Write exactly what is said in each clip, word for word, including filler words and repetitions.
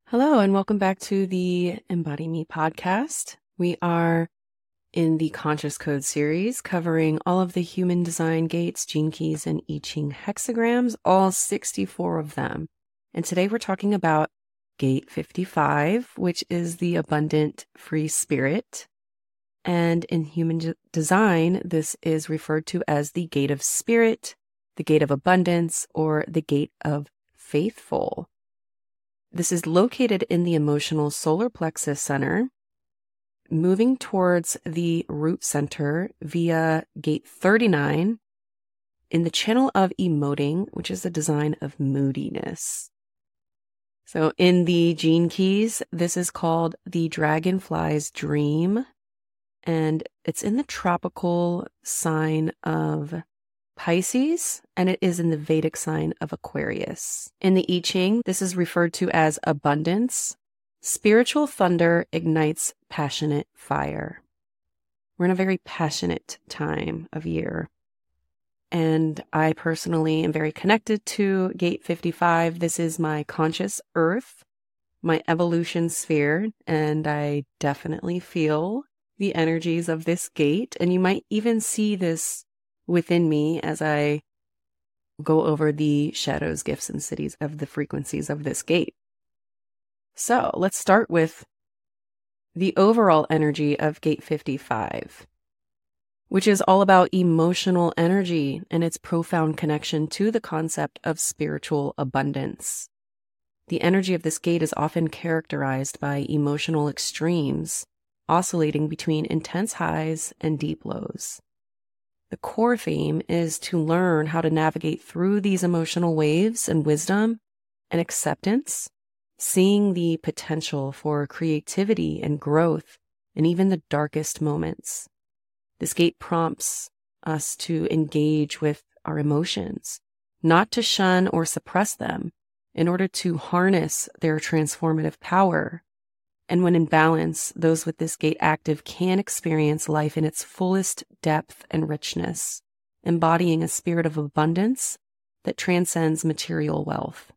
Hello, and welcome back to the Embody Me podcast. We are in the Conscious Code series covering all of the human design gates, gene keys, and I Ching hexagrams, all sixty-four of them. And today we're talking about gate fifty-five, which is the abundant free spirit. And in human de- design, this is referred to as the gate of spirit, the gate of abundance, or the gate of faithful. This is located in the emotional solar plexus center, moving towards the root center via gate thirty-nine in the channel of emoting, which is a design of moodiness. So in the gene keys, this is called the dragonfly's dream, and it's in the tropical sign of Pisces, and it is in the Vedic sign of Aquarius. In the I Ching, this is referred to as abundance. Spiritual thunder ignites passionate fire. We're in a very passionate time of year. And I personally am very connected to gate fifty-five. This is my conscious earth, my evolution sphere, and I definitely feel the energies of this gate. And you might even see this within me as I go over the shadows, gifts, and cities of the frequencies of this gate. So let's start with the overall energy of gate fifty-five, which is all about emotional energy and its profound connection to the concept of spiritual abundance. The energy of this gate is often characterized by emotional extremes, oscillating between intense highs and deep lows. The core theme is to learn how to navigate through these emotional waves and wisdom and acceptance, seeing the potential for creativity and growth in even the darkest moments. This gate prompts us to engage with our emotions, not to shun or suppress them, in order to harness their transformative power. And when in balance, those with this gate active can experience life in its fullest depth and richness, embodying a spirit of abundance that transcends material wealth.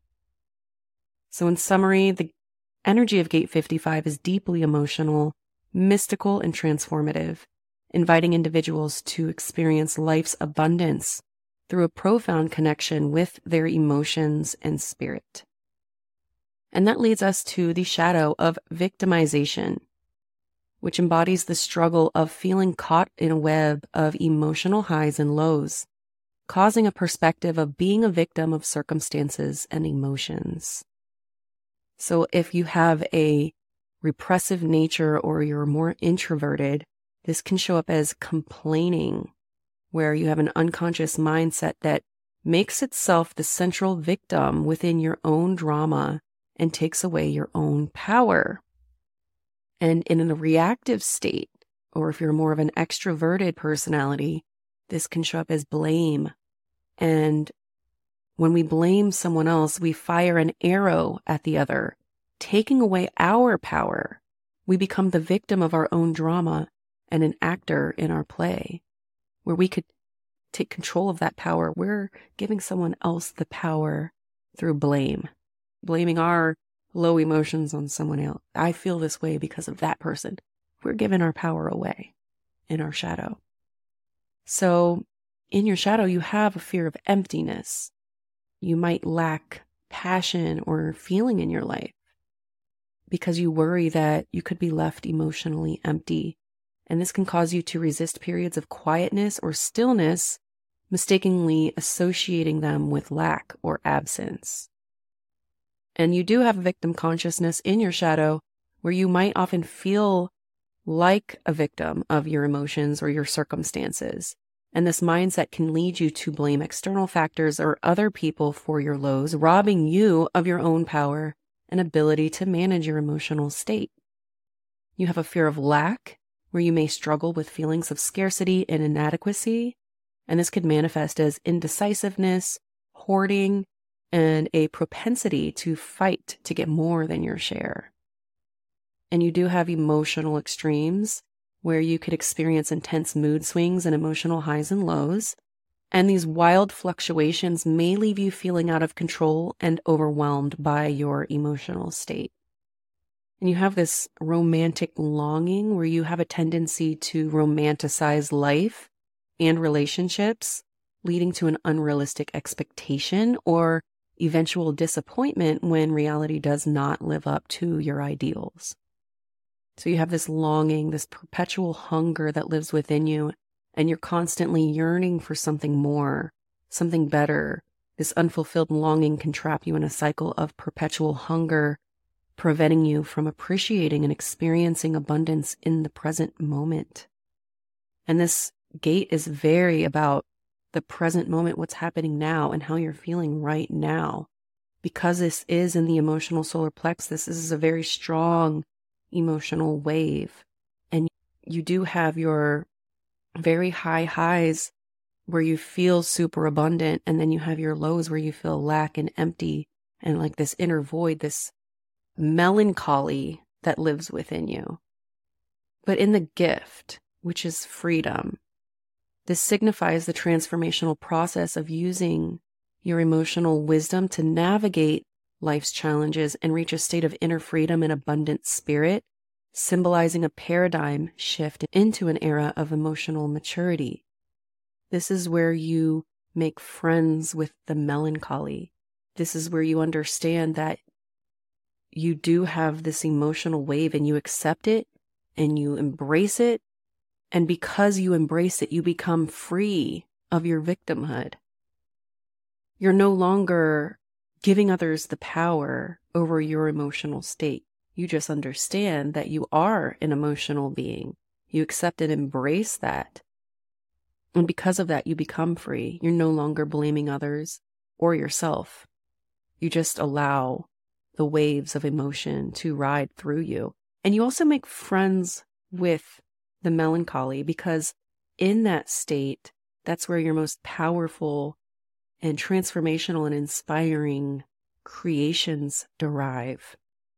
So in summary, the energy of gate fifty-five is deeply emotional, mystical, and transformative, inviting individuals to experience life's abundance through a profound connection with their emotions and spirit. And that leads us to the shadow of victimization, which embodies the struggle of feeling caught in a web of emotional highs and lows, causing a perspective of being a victim of circumstances and emotions. So if you have a repressive nature or you're more introverted, this can show up as complaining, where you have an unconscious mindset that makes itself the central victim within your own drama and takes away your own power. And in a reactive state, or if you're more of an extroverted personality, this can show up as blame. And when we blame someone else, we fire an arrow at the other, taking away our power. We become the victim of our own drama and an actor in our play, where we could take control of that power. We're giving someone else the power through blame. Blaming our low emotions on someone else. I feel this way because of that person. We're giving our power away in our shadow. So in your shadow, you have a fear of emptiness. You might lack passion or feeling in your life because you worry that you could be left emotionally empty. And this can cause you to resist periods of quietness or stillness, mistakenly associating them with lack or absence. And you do have a victim consciousness in your shadow where you might often feel like a victim of your emotions or your circumstances. And this mindset can lead you to blame external factors or other people for your lows, robbing you of your own power and ability to manage your emotional state. You have a fear of lack, where you may struggle with feelings of scarcity and inadequacy, and this could manifest as indecisiveness, hoarding, and a propensity to fight to get more than your share. And you do have emotional extremes, where you could experience intense mood swings and emotional highs and lows, and these wild fluctuations may leave you feeling out of control and overwhelmed by your emotional state. And you have this romantic longing where you have a tendency to romanticize life and relationships, leading to an unrealistic expectation or eventual disappointment when reality does not live up to your ideals. So you have this longing, this perpetual hunger that lives within you, and you're constantly yearning for something more, something better. This unfulfilled longing can trap you in a cycle of perpetual hunger, preventing you from appreciating and experiencing abundance in the present moment. And this gate is very about the present moment, what's happening now and how you're feeling right now. Because this is in the emotional solar plexus, this is a very strong emotional wave. And you do have your very high highs where you feel super abundant, and then you have your lows where you feel lack and empty and like this inner void, this melancholy that lives within you. But in the gift, which is freedom, this signifies the transformational process of using your emotional wisdom to navigate life's challenges and reach a state of inner freedom and abundant spirit, symbolizing a paradigm shift into an era of emotional maturity. This is where you make friends with the melancholy. This is where you understand that you do have this emotional wave and you accept it and you embrace it. And because you embrace it, you become free of your victimhood. You're no longer giving others the power over your emotional state. You just understand that you are an emotional being. You accept and embrace that. And because of that, you become free. You're no longer blaming others or yourself. You just allow the waves of emotion to ride through you. And you also make friends with the melancholy, because in that state, that's where your most powerful and transformational and inspiring creations derive.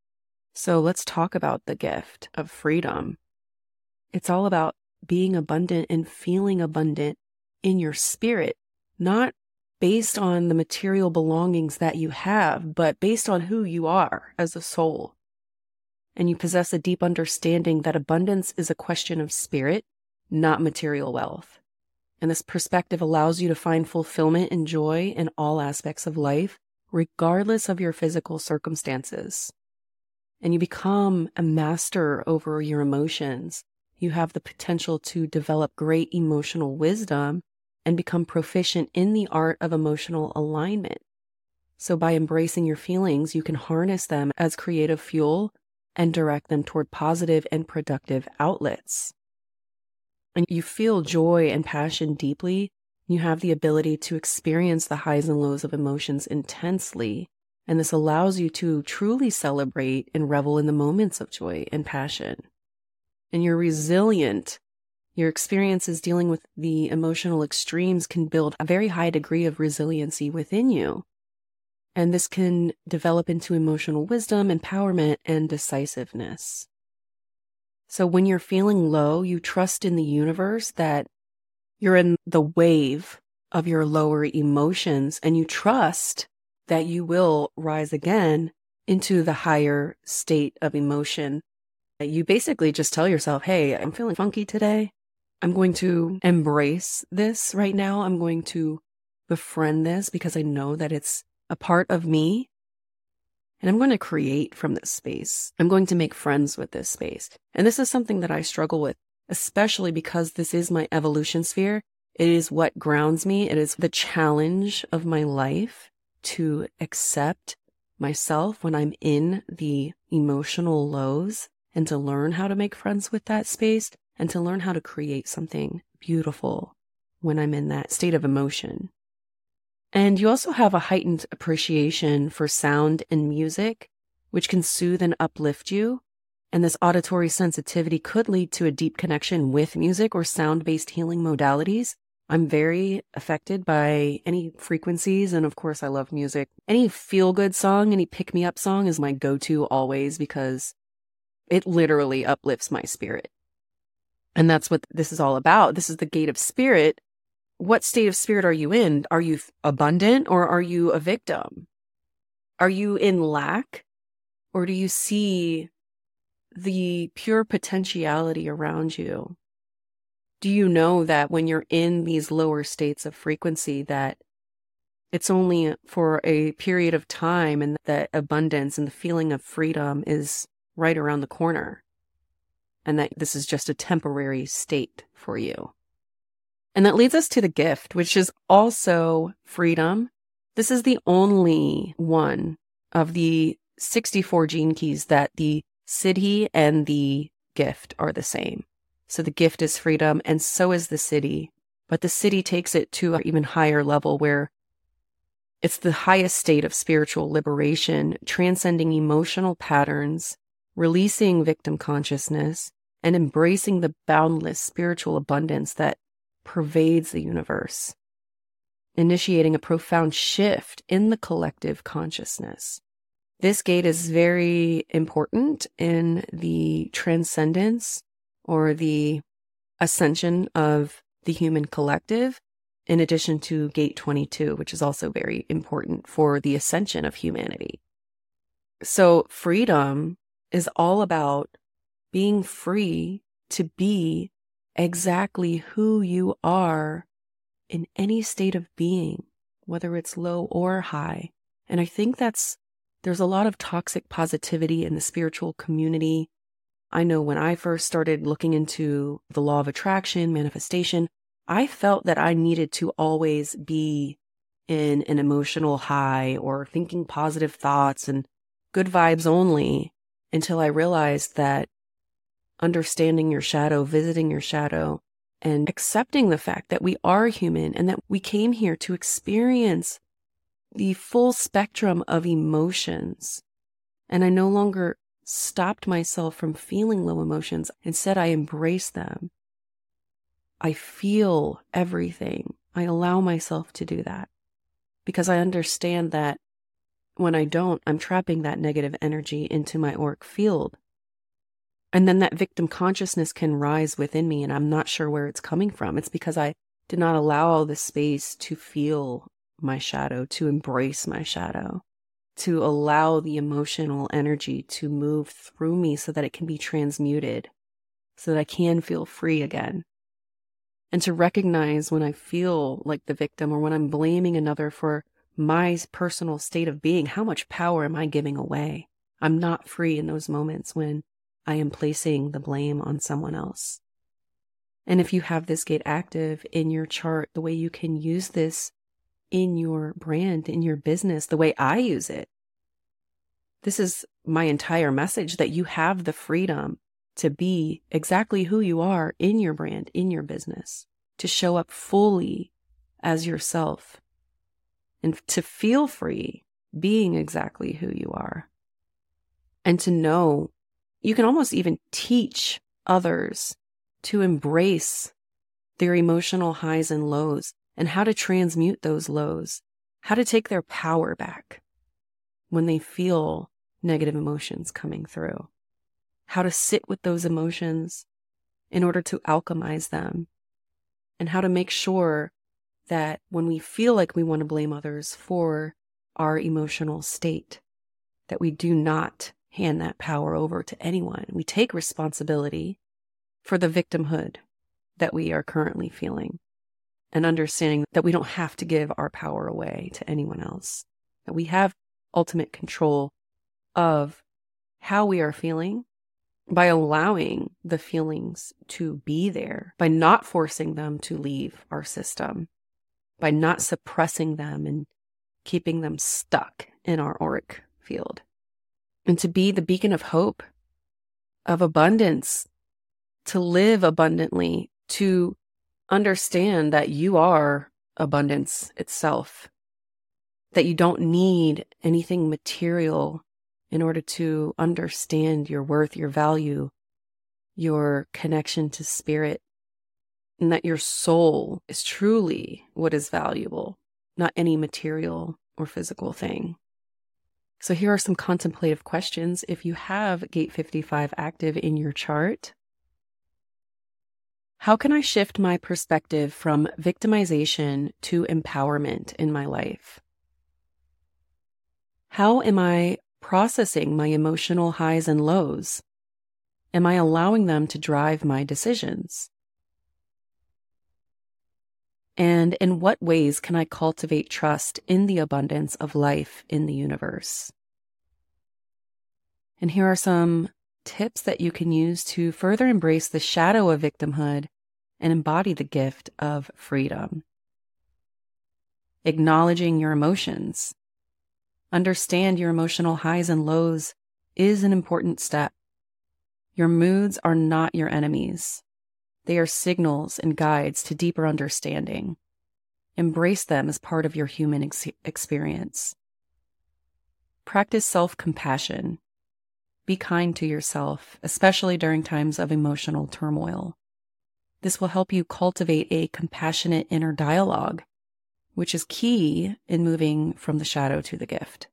So let's talk about the gift of freedom. It's all about being abundant and feeling abundant in your spirit, not based on the material belongings that you have, but based on who you are as a soul. And you possess a deep understanding that abundance is a question of spirit, not material wealth. And this perspective allows you to find fulfillment and joy in all aspects of life, regardless of your physical circumstances. And you become a master over your emotions. You have the potential to develop great emotional wisdom and become proficient in the art of emotional alignment. So by embracing your feelings, you can harness them as creative fuel and direct them toward positive and productive outlets. And you feel joy and passion deeply. You have the ability to experience the highs and lows of emotions intensely. And this allows you to truly celebrate and revel in the moments of joy and passion. And you're resilient. Your experiences dealing with the emotional extremes can build a very high degree of resiliency within you. And this can develop into emotional wisdom, empowerment, and decisiveness. So when you're feeling low, you trust in the universe that you're in the wave of your lower emotions, and you trust that you will rise again into the higher state of emotion. You basically just tell yourself, hey, I'm feeling funky today. I'm going to embrace this right now. I'm going to befriend this because I know that it's a part of me, and I'm going to create from this space. I'm going to make friends with this space. And this is something that I struggle with, especially because this is my evolution sphere. It is what grounds me. It is the challenge of my life to accept myself when I'm in the emotional lows and to learn how to make friends with that space and to learn how to create something beautiful when I'm in that state of emotion. And you also have a heightened appreciation for sound and music, which can soothe and uplift you. And this auditory sensitivity could lead to a deep connection with music or sound-based healing modalities. I'm very affected by any frequencies. And of course, I love music. Any feel-good song, any pick-me-up song is my go-to always because it literally uplifts my spirit. And that's what this is all about. This is the gate of spirit. What state of spirit are you in? Are you abundant or are you a victim? Are you in lack, or do you see the pure potentiality around you? Do you know that when you're in these lower states of frequency, that it's only for a period of time, and that abundance and the feeling of freedom is right around the corner, and that this is just a temporary state for you? And that leads us to the gift, which is also freedom. This is the only one of the sixty-four gene keys that the siddhi and the gift are the same. So the gift is freedom, and so is the siddhi. But the siddhi takes it to an even higher level, where it's the highest state of spiritual liberation, transcending emotional patterns, releasing victim consciousness, and embracing the boundless spiritual abundance that pervades the universe, initiating a profound shift in the collective consciousness. This gate is very important in the transcendence or the ascension of the human collective, in addition to gate twenty-two, which is also very important for the ascension of humanity. So freedom is all about being free to be exactly who you are in any state of being, whether it's low or high. And I think that's, there's a lot of toxic positivity in the spiritual community. I know when I first started looking into the law of attraction, manifestation, I felt that I needed to always be in an emotional high or thinking positive thoughts and good vibes only, until I realized that understanding your shadow, visiting your shadow, and accepting the fact that we are human and that we came here to experience the full spectrum of emotions. And I no longer stopped myself from feeling low emotions. Instead, I embrace them. I feel everything. I allow myself to do that because I understand that when I don't, I'm trapping that negative energy into my auric field. And then that victim consciousness can rise within me, and I'm not sure where it's coming from. It's because I did not allow the space to feel my shadow, to embrace my shadow, to allow the emotional energy to move through me so that it can be transmuted, so that I can feel free again. And to recognize when I feel like the victim or when I'm blaming another for my personal state of being, how much power am I giving away? I'm not free in those moments when I am placing the blame on someone else. And if you have this gate active in your chart, the way you can use this in your brand, in your business, the way I use it, this is my entire message, that you have the freedom to be exactly who you are in your brand, in your business, to show up fully as yourself, and to feel free being exactly who you are. And to know you can almost even teach others to embrace their emotional highs and lows, and how to transmute those lows, how to take their power back when they feel negative emotions coming through, how to sit with those emotions in order to alchemize them, and how to make sure that when we feel like we want to blame others for our emotional state, that we do not hand that power over to anyone. We take responsibility for the victimhood that we are currently feeling, and understanding that we don't have to give our power away to anyone else, that we have ultimate control of how we are feeling by allowing the feelings to be there, by not forcing them to leave our system, by not suppressing them and keeping them stuck in our auric field. And to be the beacon of hope, of abundance, to live abundantly, to understand that you are abundance itself, that you don't need anything material in order to understand your worth, your value, your connection to spirit, and that your soul is truly what is valuable, not any material or physical thing. So here are some contemplative questions. If you have gate fifty-five active in your chart, how can I shift my perspective from victimization to empowerment in my life? How am I processing my emotional highs and lows? Am I allowing them to drive my decisions? And in what ways can I cultivate trust in the abundance of life in the universe? And here are some tips that you can use to further embrace the shadow of victimhood and embody the gift of freedom. Acknowledging your emotions. Understand your emotional highs and lows is an important step. Your moods are not your enemies. They are signals and guides to deeper understanding. Embrace them as part of your human ex- experience. Practice self-compassion. Be kind to yourself, especially during times of emotional turmoil. This will help you cultivate a compassionate inner dialogue, which is key in moving from the shadow to the gift.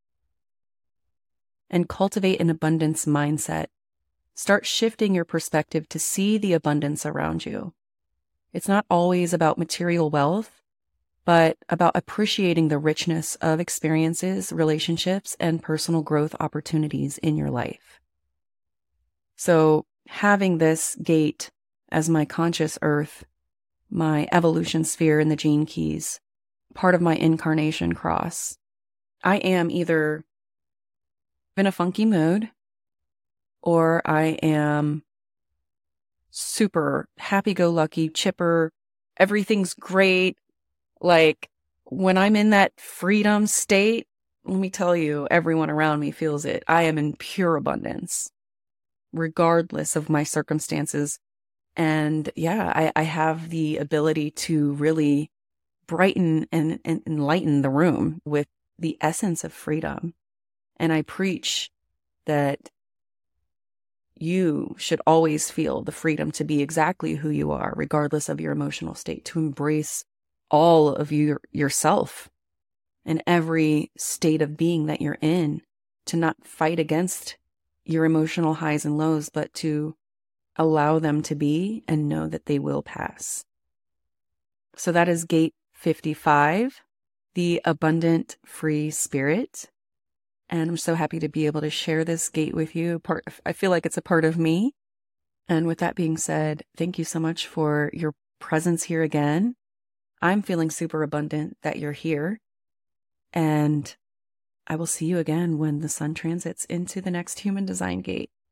And cultivate an abundance mindset. Start shifting your perspective to see the abundance around you. It's not always about material wealth, but about appreciating the richness of experiences, relationships, and personal growth opportunities in your life. So having this gate as my conscious earth, my evolution sphere in the gene keys, part of my incarnation cross, I am either in a funky mood or I am super happy-go-lucky, chipper, everything's great. Like, when I'm in that freedom state, let me tell you, everyone around me feels it. I am in pure abundance, regardless of my circumstances. And yeah, I, I have the ability to really brighten and, and enlighten the room with the essence of freedom. And I preach that you should always feel the freedom to be exactly who you are, regardless of your emotional state, to embrace all of your, yourself and every state of being that you're in, to not fight against your emotional highs and lows, but to allow them to be and know that they will pass. So that is gate fifty-five, the abundant free spirit. And I'm so happy to be able to share this gate with you. Part, I feel like it's a part of me. And with that being said, thank you so much for your presence here again. I'm feeling super abundant that you're here. And I will see you again when the sun transits into the next human design gate.